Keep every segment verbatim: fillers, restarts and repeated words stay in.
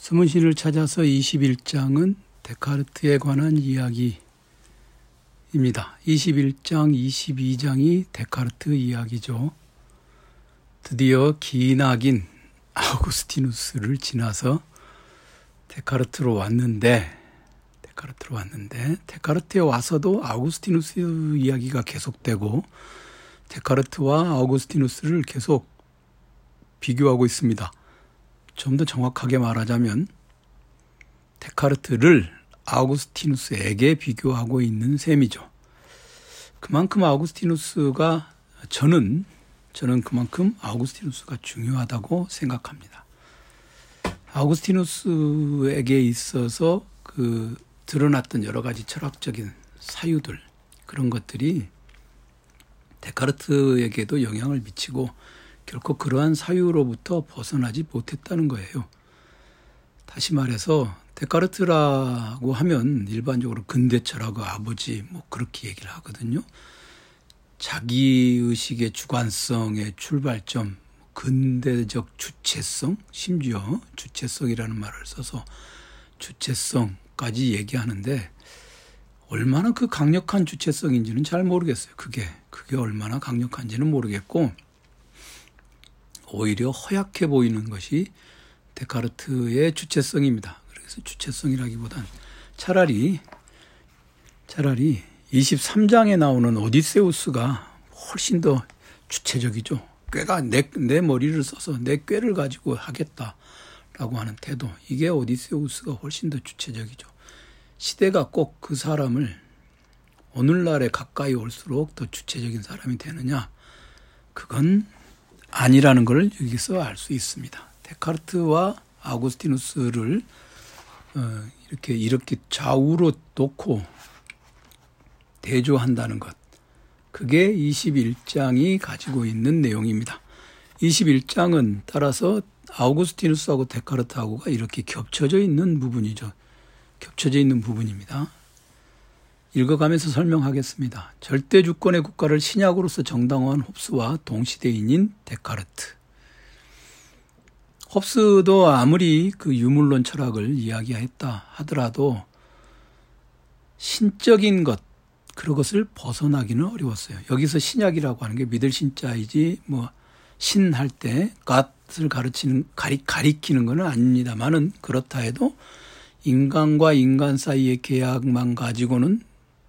숨은신을 찾아서 이십일 장은 데카르트에 관한 이야기입니다. 이십일 장, 이십이 장이 데카르트 이야기죠. 드디어 기나긴 아우구스티누스를 지나서 데카르트로 왔는데 데카르트로 왔는데 데카르트에 와서도 아우구스티누스 이야기가 계속되고 데카르트와 아우구스티누스를 계속 비교하고 있습니다. 좀 더 정확하게 말하자면 데카르트를 아우구스티누스에게 비교하고 있는 셈이죠. 그만큼 아우구스티누스가 저는 저는 그만큼 아우구스티누스가 중요하다고 생각합니다. 아우구스티누스에게 있어서 그 드러났던 여러 가지 철학적인 사유들, 그런 것들이 데카르트에게도 영향을 미치고 결코 그러한 사유로부터 벗어나지 못했다는 거예요. 다시 말해서 데카르트라고 하면 일반적으로 근대 철학의 아버지 뭐 그렇게 얘기를 하거든요. 자기의식의 주관성의 출발점, 근대적 주체성, 심지어 주체성이라는 말을 써서 주체성까지 얘기하는데 얼마나 그 강력한 주체성인지는 잘 모르겠어요. 그게 그게 얼마나 강력한지는 모르겠고 오히려 허약해 보이는 것이 데카르트의 주체성입니다. 그래서 주체성이라기보단 차라리 차라리 이십삼 장에 나오는 오디세우스가 훨씬 더 주체적이죠. 꾀가 내, 내 머리를 써서 내 꾀를 가지고 하겠다라고 하는 태도. 이게 오디세우스가 훨씬 더 주체적이죠. 시대가 꼭 그 사람을 오늘날에 가까이 올수록 더 주체적인 사람이 되느냐? 그건 아니라는 걸 여기서 알 수 있습니다. 데카르트와 아우구스티누스를 어, 이렇게 이렇게 좌우로 놓고 대조한다는 것. 그게 이십일 장이 가지고 있는 내용입니다. 이십일 장은 따라서 아우구스티누스하고 데카르트하고가 이렇게 겹쳐져 있는 부분이죠. 겹쳐져 있는 부분입니다. 읽어가면서 설명하겠습니다. 절대 주권의 국가를 신약으로서 정당화한 홉스와 동시대인인 데카르트. 홉스도 아무리 그 유물론 철학을 이야기했다 하더라도 신적인 것, 그런 것을 벗어나기는 어려웠어요. 여기서 신약이라고 하는 게 믿을 신자이지 뭐 신할 때 God을 가르치는 가리, 가리키는 건 아닙니다만은 그렇다 해도 인간과 인간 사이의 계약만 가지고는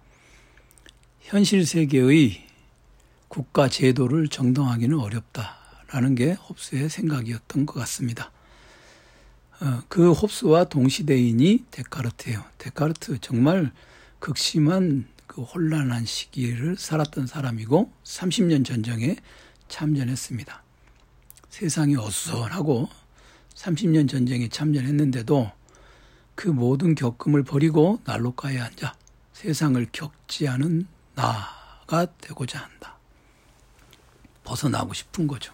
현실 세계의 국가 제도를 정당하기는 어렵다라는 게 홉스의 생각이었던 것 같습니다. 어, 그 홉스와 동시대인이 데카르트예요. 데카르트 정말 극심한 그 혼란한 시기를 살았던 사람이고 삼십 년 전쟁에 참전했습니다. 세상이 어수선하고 삼십 년 전쟁에 참전했는데도 그 모든 겪음을 버리고 난로가에 앉아 세상을 겪지 않은 나가 되고자 한다. 벗어나고 싶은 거죠.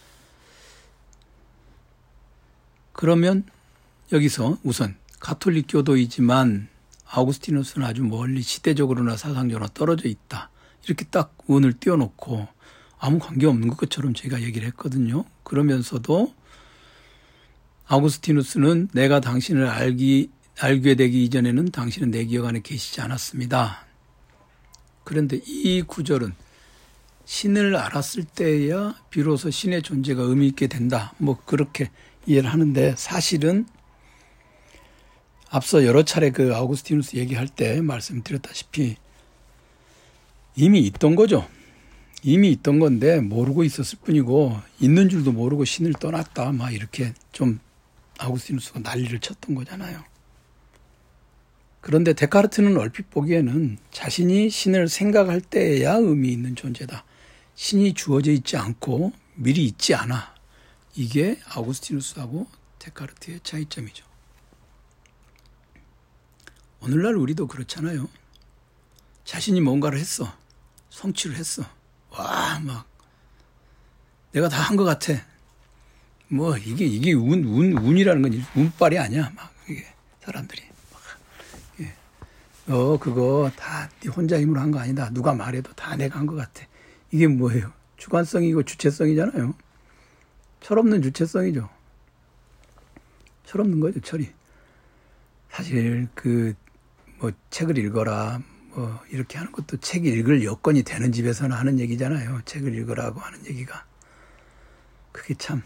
그러면 여기서 우선 가톨릭 교도이지만 아우구스티누스는 아주 멀리 시대적으로나 사상적으로나 떨어져 있다. 이렇게 딱 운을 띄워놓고 아무 관계없는 것처럼 제가 얘기를 했거든요. 그러면서도 아우구스티누스는 내가 당신을 알기, 알게 되기 이전에는 당신은 내 기억 안에 계시지 않았습니다. 그런데 이 구절은 신을 알았을 때야 비로소 신의 존재가 의미 있게 된다. 뭐 그렇게 이해를 하는데 사실은 앞서 여러 차례 그 아우구스티누스 얘기할 때 말씀드렸다시피 이미 있던 거죠. 이미 있던 건데 모르고 있었을 뿐이고 있는 줄도 모르고 신을 떠났다. 막 이렇게 좀 아우구스티누스가 난리를 쳤던 거잖아요. 그런데 데카르트는 얼핏 보기에는 자신이 신을 생각할 때에야 의미 있는 존재다. 신이 주어져 있지 않고 미리 있지 않아. 이게 아우구스티누스하고 데카르트의 차이점이죠. 오늘날 우리도 그렇잖아요. 자신이 뭔가를 했어. 성취를 했어. 와, 막 내가 다 한 것 같아. 뭐 이게 이게 운, 운, 운이라는 건 운빨이 아니야. 막 이게 사람들이. 예. 어 그거 다 네 혼자 힘으로 한 거 아니다. 누가 말해도 다 내가 한 것 같아. 이게 뭐예요? 주관성이고 주체성이잖아요. 철없는 주체성이죠. 철없는 거죠, 철이. 사실 그 뭐 책을 읽어라 뭐 이렇게 하는 것도 책 읽을 여건이 되는 집에서는 하는 얘기잖아요. 책을 읽으라고 하는 얘기가. 그게 참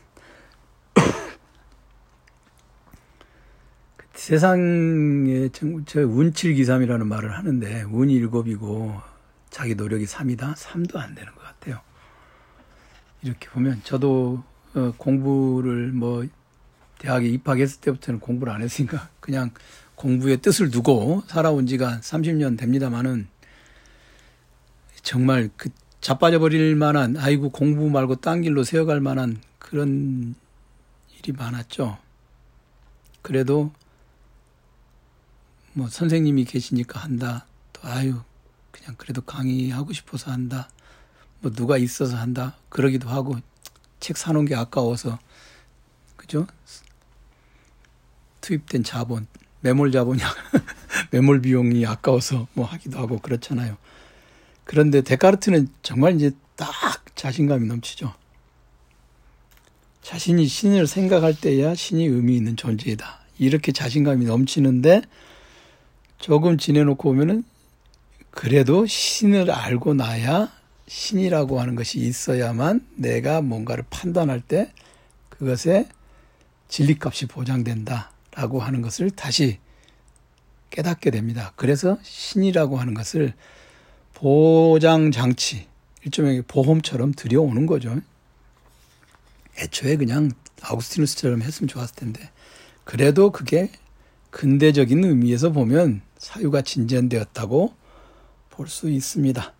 세상에 저 운칠기삼이라는 말을 하는데 운이 일곱이고 자기 노력이 삼이다. 삼도 안 되는 것 같아요. 이렇게 보면 저도 어, 공부를 뭐 대학에 입학했을 때부터는 공부를 안 했으니까 그냥 공부의 뜻을 두고 살아온 지가 삼십 년 됩니다만은 정말 그 자빠져 버릴 만한 아이고 공부 말고 딴 길로 새어갈 만한 그런 일이 많았죠. 그래도 뭐 선생님이 계시니까 한다. 또 아유 그냥 그래도 강의하고 싶어서 한다. 뭐 누가 있어서 한다. 그러기도 하고 책 사놓은 게 아까워서 그죠? 투입된 자본, 매몰 자본이 매몰 비용이 아까워서 뭐 하기도 하고 그렇잖아요. 그런데 데카르트는 정말 이제 딱 자신감이 넘치죠. 자신이 신을 생각할 때야 신이 의미 있는 존재이다. 이렇게 자신감이 넘치는데 조금 지내놓고 보면은 그래도 신을 알고 나야 신이라고 하는 것이 있어야만 내가 뭔가를 판단할 때 그것에 진리값이 보장된다라고 하는 것을 다시 깨닫게 됩니다. 그래서 신이라고 하는 것을 보장장치, 일종의 보험처럼 들여오는 거죠. 애초에 그냥 아우구스티누스처럼 했으면 좋았을 텐데 그래도 그게 근대적인 의미에서 보면 사유가 진전되었다고 볼 수 있습니다.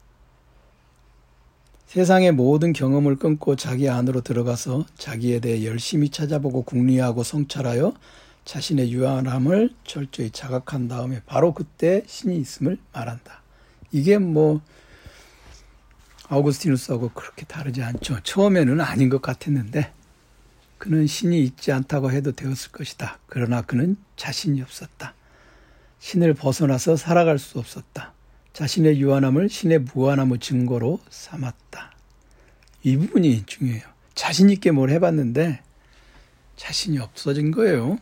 세상의 모든 경험을 끊고 자기 안으로 들어가서 자기에 대해 열심히 찾아보고 궁리하고 성찰하여 자신의 유한함을 철저히 자각한 다음에 바로 그때 신이 있음을 말한다. 이게 뭐 아우구스티누스하고 그렇게 다르지 않죠. 처음에는 아닌 것 같았는데 그는 신이 있지 않다고 해도 되었을 것이다. 그러나 그는 자신이 없었다. 신을 벗어나서 살아갈 수 없었다. 자신의 유한함을 신의 무한함의 증거로 삼았다. 이 부분이 중요해요. 자신 있게 뭘 해봤는데 자신이 없어진 거예요.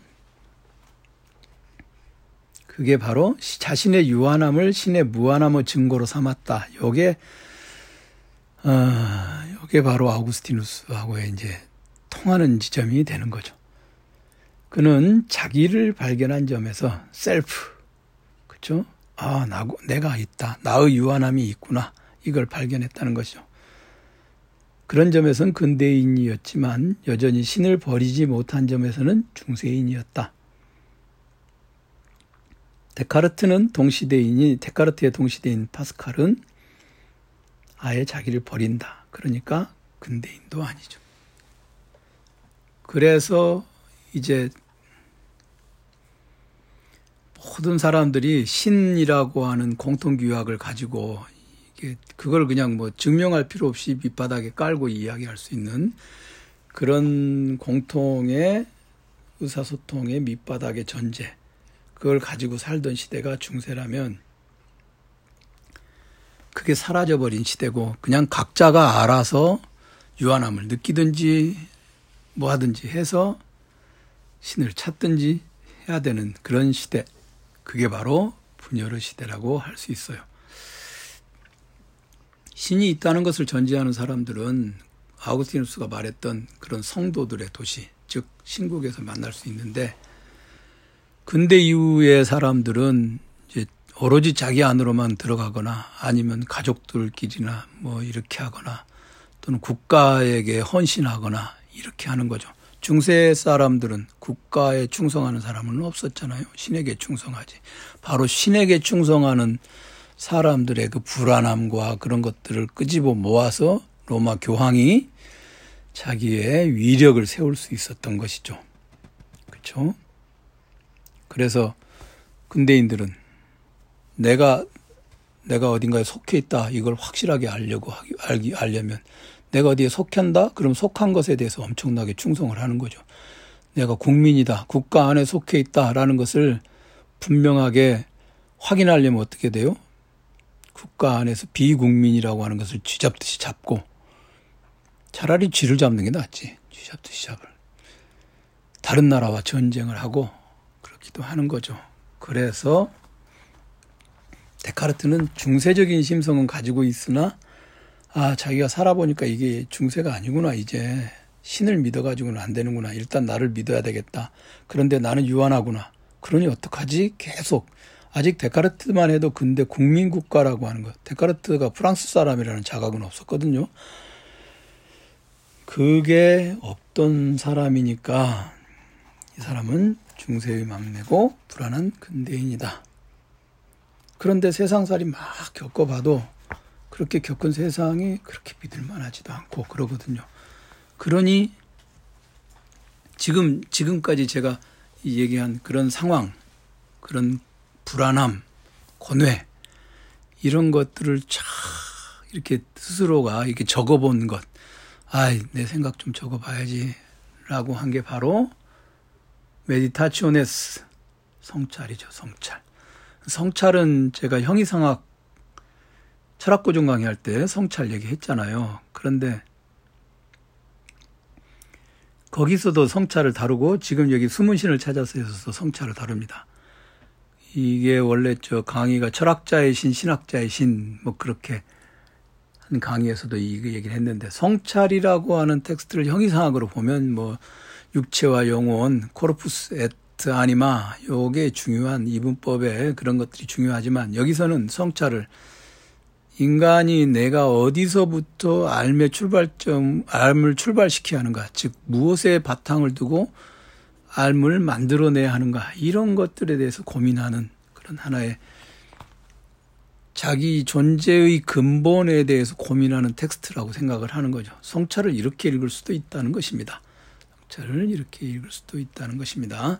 그게 바로 자신의 유한함을 신의 무한함의 증거로 삼았다. 요게 어, 요게 바로 아우구스티누스하고의 이제 통하는 지점이 되는 거죠. 그는 자기를 발견한 점에서 셀프, 그렇죠? 아, 나, 내가 있다. 나의 유한함이 있구나. 이걸 발견했다는 것이죠. 그런 점에서는 근대인이었지만 여전히 신을 버리지 못한 점에서는 중세인이었다. 데카르트는 동시대인이 데카르트의 동시대인 파스칼은 아예 자기를 버린다. 그러니까 근대인도 아니죠. 그래서 이제 모든 사람들이 신이라고 하는 공통규약을 가지고 이게 그걸 그냥 뭐 증명할 필요 없이 밑바닥에 깔고 이야기할 수 있는 그런 공통의 의사소통의 밑바닥의 전제, 그걸 가지고 살던 시대가 중세라면 그게 사라져버린 시대고 그냥 각자가 알아서 유한함을 느끼든지 뭐 하든지 해서 신을 찾든지 해야 되는 그런 시대, 그게 바로 분열의 시대라고 할 수 있어요. 신이 있다는 것을 전제하는 사람들은 아우구스티누스가 말했던 그런 성도들의 도시, 즉 신국에서 만날 수 있는데 근대 이후의 사람들은 이제 오로지 자기 안으로만 들어가거나 아니면 가족들끼리나 뭐 이렇게 하거나 또는 국가에게 헌신하거나 이렇게 하는 거죠. 중세 사람들은 국가에 충성하는 사람은 없었잖아요. 신에게 충성하지. 바로 신에게 충성하는 사람들의 그 불안함과 그런 것들을 끄집어 모아서 로마 교황이 자기의 위력을 세울 수 있었던 것이죠. 그렇죠? 그래서 근대인들은 내가 내가 어딘가에 속해 있다. 이걸 확실하게 알려고 알기 알려면 내가 어디에 속한다? 그럼 속한 것에 대해서 엄청나게 충성을 하는 거죠. 내가 국민이다. 국가 안에 속해 있다라는 것을 분명하게 확인하려면 어떻게 돼요? 국가 안에서 비국민이라고 하는 것을 쥐잡듯이 잡고 차라리 쥐를 잡는 게 낫지. 쥐잡듯이 잡을. 다른 나라와 전쟁을 하고 그렇기도 하는 거죠. 그래서 데카르트는 중세적인 심성은 가지고 있으나 아 자기가 살아보니까 이게 중세가 아니구나. 이제 신을 믿어가지고는 안 되는구나. 일단 나를 믿어야 되겠다. 그런데 나는 유한하구나. 그러니 어떡하지? 계속 아직 데카르트만 해도 근대 국민국가라고 하는 것. 데카르트가 프랑스 사람이라는 자각은 없었거든요. 그게 없던 사람이니까 이 사람은 중세의 막내고 불안한 근대인이다. 그런데 세상살이 막 겪어봐도 그렇게 겪은 세상이 그렇게 믿을만하지도 않고 그러거든요. 그러니 지금 지금까지 제가 얘기한 그런 상황, 그런 불안함, 고뇌 이런 것들을 쫙 이렇게 스스로가 이렇게 적어본 것, 아, 내 생각 좀 적어봐야지라고 한 게 바로 메디타치오네스, 성찰이죠. 성찰. 성찰은 제가 형이상학 철학고정 강의할 때 성찰 얘기했잖아요. 그런데 거기서도 성찰을 다루고 지금 여기 숨은신을 찾아서에서도 성찰을 다룹니다. 이게 원래 저 강의가 철학자의 신, 신학자의 신 뭐 그렇게 한 강의에서도 이 얘기를 했는데 성찰이라고 하는 텍스트를 형이상학으로 보면 뭐 육체와 영혼, 코르푸스 에트 아니마 요게 중요한 이분법에 그런 것들이 중요하지만 여기서는 성찰을 인간이 내가 어디서부터 삶의 출발점, 삶을 출발시켜야 하는가, 즉 무엇에 바탕을 두고 삶을 만들어내야 하는가 이런 것들에 대해서 고민하는 그런 하나의 자기 존재의 근본에 대해서 고민하는 텍스트라고 생각을 하는 거죠. 성찰을 이렇게 읽을 수도 있다는 것입니다. 성찰을 이렇게 읽을 수도 있다는 것입니다.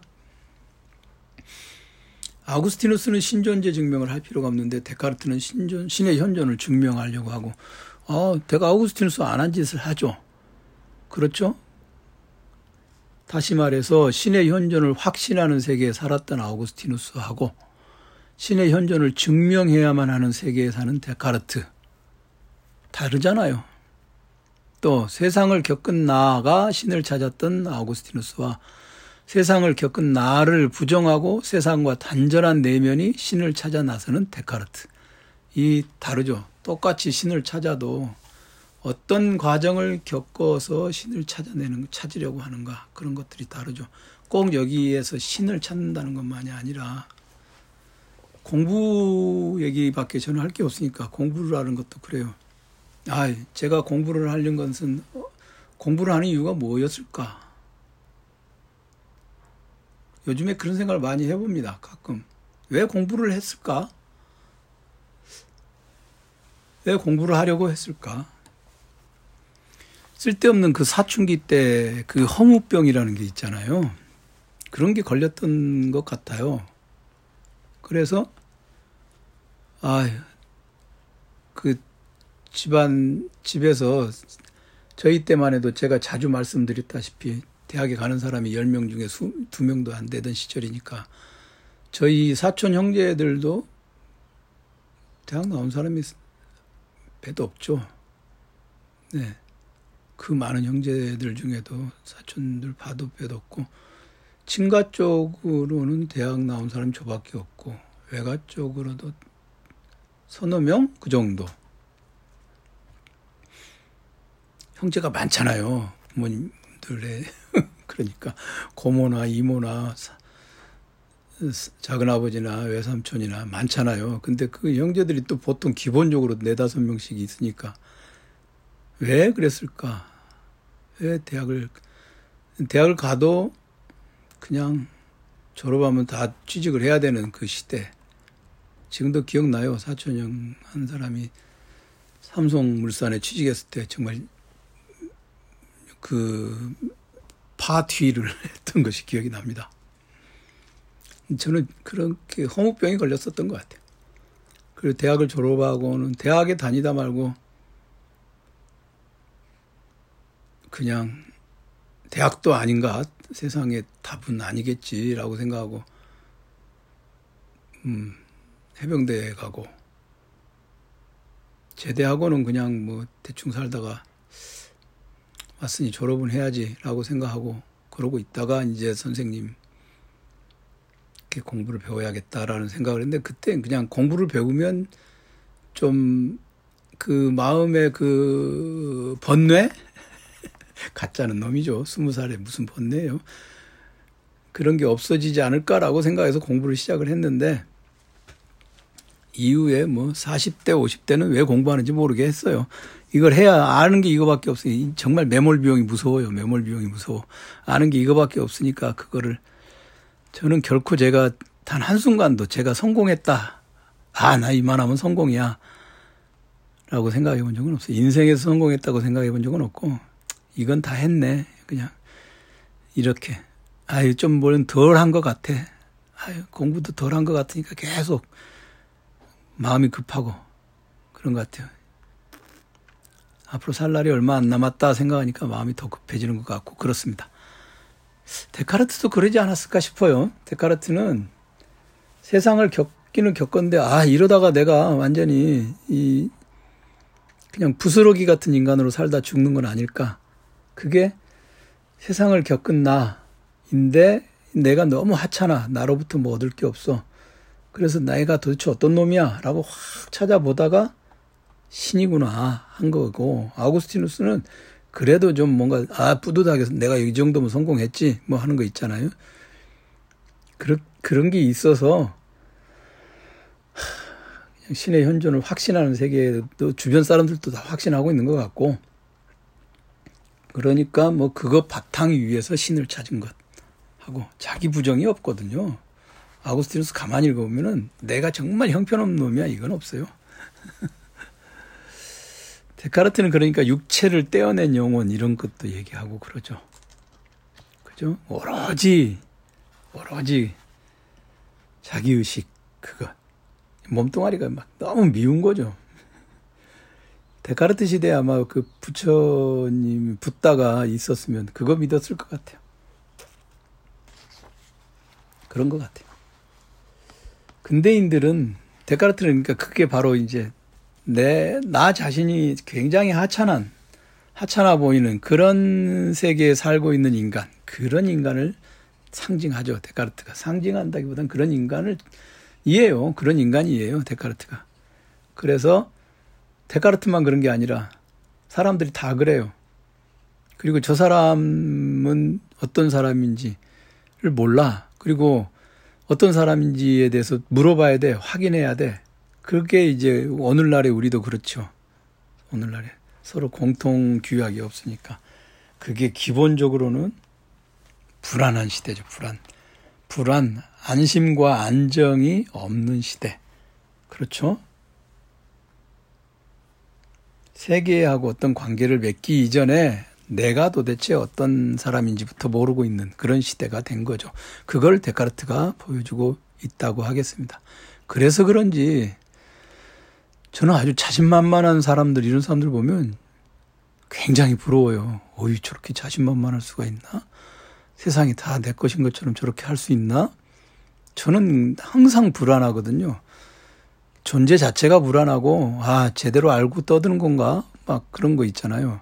아우구스티누스는 신존재 증명을 할 필요가 없는데 데카르트는 신존, 신의 현존을 증명하려고 하고 아, 내가 아우구스티누스 안 한 짓을 하죠. 그렇죠? 다시 말해서 신의 현존을 확신하는 세계에 살았던 아우구스티누스하고 신의 현존을 증명해야만 하는 세계에 사는 데카르트 다르잖아요. 또 세상을 겪은 나가 신을 찾았던 아우구스티누스와 세상을 겪은 나를 부정하고 세상과 단절한 내면이 신을 찾아 나서는 데카르트. 이 다르죠. 똑같이 신을 찾아도 어떤 과정을 겪어서 신을 찾아내는, 찾으려고 하는가 그런 것들이 다르죠. 꼭 여기에서 신을 찾는다는 것만이 아니라 공부 얘기밖에 저는 할 게 없으니까 공부를 하는 것도 그래요. 아, 제가 공부를 하려는 것은 공부를 하는 이유가 뭐였을까? 요즘에 그런 생각을 많이 해봅니다. 가끔. 왜 공부를 했을까? 왜 공부를 하려고 했을까? 쓸데없는 그 사춘기 때 그 허무병이라는 게 있잖아요. 그런 게 걸렸던 것 같아요. 그래서 아, 그 집안 집에서 저희 때만 해도 제가 자주 말씀드렸다시피 대학에 가는 사람이 열 명 중에 두 명도 안 되던 시절이니까 저희 사촌 형제들도 대학 나온 사람이 배도 없죠. 네. 그 많은 형제들 중에도 사촌들 봐도 배도 없고 친가 쪽으로는 대학 나온 사람이 저밖에 없고 외가 쪽으로도 서너 명? 그 정도. 형제가 많잖아요. 부모님들의 그러니까 고모나 이모나 작은아버지나 외삼촌이나 많잖아요. 근데 그 형제들이 또 보통 기본적으로 네다섯 명씩 있으니까 왜 그랬을까? 왜 대학을 대학을 가도 그냥 졸업하면 다 취직을 해야 되는 그 시대. 지금도 기억나요. 사촌 형 한 사람이 삼성물산에 취직했을 때 정말 그 파티를 했던 것이 기억이 납니다. 저는 그렇게 허무병이 걸렸었던 것 같아요. 그리고 대학을 졸업하고는 대학에 다니다 말고 그냥 대학도 아닌가, 세상의 답은 아니겠지라고 생각하고 음, 해병대에 가고 제대하고는 그냥 뭐 대충 살다가 왔으니 졸업은 해야지라고 생각하고 그러고 있다가 이제 선생님 이렇게 공부를 배워야겠다라는 생각을 했는데, 그때 그냥 공부를 배우면 좀 그 마음의 그 번뇌? 가짜는 놈이죠. 스무 살에 무슨 번뇌예요. 그런 게 없어지지 않을까라고 생각해서 공부를 시작을 했는데, 이후에 뭐 사십 대, 오십 대는 왜 공부하는지 모르게 했어요. 이걸 해야 아는 게 이거밖에 없어요. 정말 매몰 비용이 무서워요. 매몰 비용이 무서워. 아는 게 이거밖에 없으니까 그거를, 저는 결코 제가 단 한순간도 제가 성공했다, 아, 나 이만하면 성공이야 라고 생각해 본 적은 없어요. 인생에서 성공했다고 생각해 본 적은 없고, 이건 다 했네. 그냥 이렇게, 아유 좀 뭘 덜 한 것 같아. 아유 공부도 덜 한 것 같으니까 계속 마음이 급하고 그런 것 같아요. 앞으로 살 날이 얼마 안 남았다 생각하니까 마음이 더 급해지는 것 같고 그렇습니다. 데카르트도 그러지 않았을까 싶어요. 데카르트는 세상을 겪기는 겪었는데, 아 이러다가 내가 완전히 이 그냥 부스러기 같은 인간으로 살다 죽는 건 아닐까. 그게 세상을 겪은 나인데 내가 너무 하찮아. 나로부터 뭐 얻을 게 없어. 그래서 내가 도대체 어떤 놈이야 라고 확 찾아보다가 신이구나 한 거고, 아우구스티누스는 그래도 좀 뭔가 아 뿌듯하게 내가 이 정도면 성공했지 뭐 하는 거 있잖아요. 그런 그런 게 있어서 그냥 신의 현존을 확신하는 세계에도 주변 사람들도 다 확신하고 있는 것 같고, 그러니까 뭐 그거 바탕 위에서 신을 찾은 것 하고 자기 부정이 없거든요. 아우구스티누스 가만히 읽어보면은 내가 정말 형편없는 놈이야 이건 없어요. 데카르트는 그러니까 육체를 떼어낸 영혼 이런 것도 얘기하고 그러죠. 그죠? 오로지 오로지 자기의식 그것, 몸뚱아리가 막 너무 미운 거죠. 데카르트 시대에 아마 그 부처님 붓다가 있었으면 그거 믿었을 것 같아요. 그런 것 같아요. 근대인들은 데카르트는 그러니까 그게 바로 이제 내, 나 자신이 굉장히 하찮은, 하찮아 보이는 그런 세계에 살고 있는 인간, 그런 인간을 상징하죠. 데카르트가 상징한다기보다는 그런 인간을 이해요. 그런 인간이에요. 데카르트가. 그래서 데카르트만 그런 게 아니라 사람들이 다 그래요. 그리고 저 사람은 어떤 사람인지를 몰라. 그리고 어떤 사람인지에 대해서 물어봐야 돼. 확인해야 돼. 그게 이제 오늘날에 우리도 그렇죠. 오늘날에 서로 공통 규약이 없으니까. 그게 기본적으로는 불안한 시대죠. 불안. 불안, 안심과 안정이 없는 시대. 그렇죠? 세계하고 어떤 관계를 맺기 이전에 내가 도대체 어떤 사람인지부터 모르고 있는 그런 시대가 된 거죠. 그걸 데카르트가 보여주고 있다고 하겠습니다. 그래서 그런지 저는 아주 자신만만한 사람들, 이런 사람들 보면 굉장히 부러워요. 어이, 저렇게 자신만만할 수가 있나? 세상이 다 내 것인 것처럼 저렇게 할 수 있나? 저는 항상 불안하거든요. 존재 자체가 불안하고, 아, 제대로 알고 떠드는 건가? 막 그런 거 있잖아요.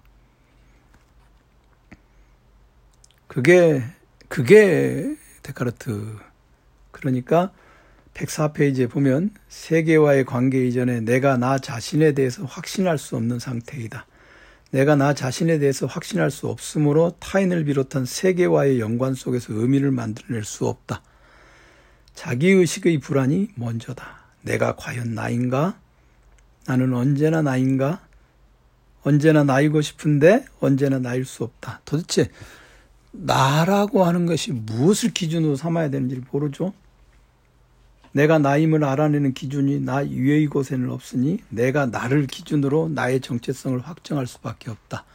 그게, 그게 데카르트. 그러니까 백사 페이지에 보면 세계와의 관계 이전에 내가 나 자신에 대해서 확신할 수 없는 상태이다. 내가 나 자신에 대해서 확신할 수 없으므로 타인을 비롯한 세계와의 연관 속에서 의미를 만들어낼 수 없다. 자기의식의 불안이 먼저다. 내가 과연 나인가? 나는 언제나 나인가? 언제나 나이고 싶은데 언제나 나일 수 없다. 도대체 나라고 하는 것이 무엇을 기준으로 삼아야 되는지 모르죠. 내가 나임을 알아내는 기준이 나 이외의 곳에는 없으니 내가 나를 기준으로 나의 정체성을 확정할 수밖에 없다.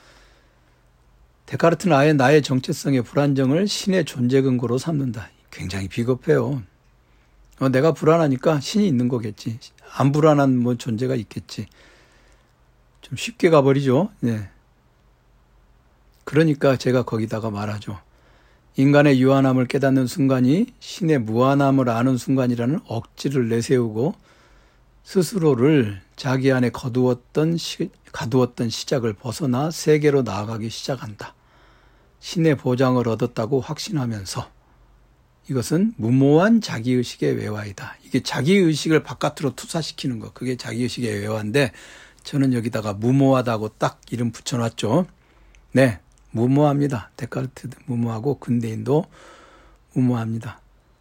데카르트는 아예 나의 정체성의 불안정을 신의 존재 근거로 삼는다. 굉장히 비겁해요. 어, 내가 불안하니까 신이 있는 거겠지. 안 불안한 뭐 존재가 있겠지. 좀 쉽게 가버리죠. 네. 그러니까 제가 거기다가 말하죠. 인간의 유한함을 깨닫는 순간이 신의 무한함을 아는 순간이라는 억지를 내세우고 스스로를 자기 안에 거두었던, 시, 가두었던 시작을 벗어나 세계로 나아가기 시작한다. 신의 보장을 얻었다고 확신하면서 이것은 무모한 자기의식의 외화이다. 이게 자기의식을 바깥으로 투사시키는 거, 그게 자기의식의 외화인데 저는 여기다가 무모하다고 딱 이름 붙여놨죠. 네, 무모합니다. 데카르트도 무모하고 근대인도 무모합니다.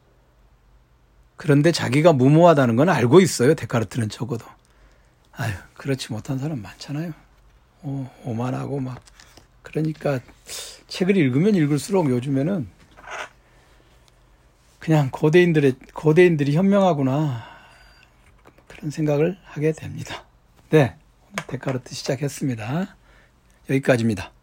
그런데 자기가 무모하다는 건 알고 있어요. 데카르트는 적어도. 아유, 그렇지 못한 사람 많잖아요. 오, 오만하고 막. 그러니까 책을 읽으면 읽을수록 요즘에는 그냥 고대인들의, 고대인들이 현명하구나. 그런 생각을 하게 됩니다. 네, 오늘 데카르트 시작했습니다. 여기까지입니다.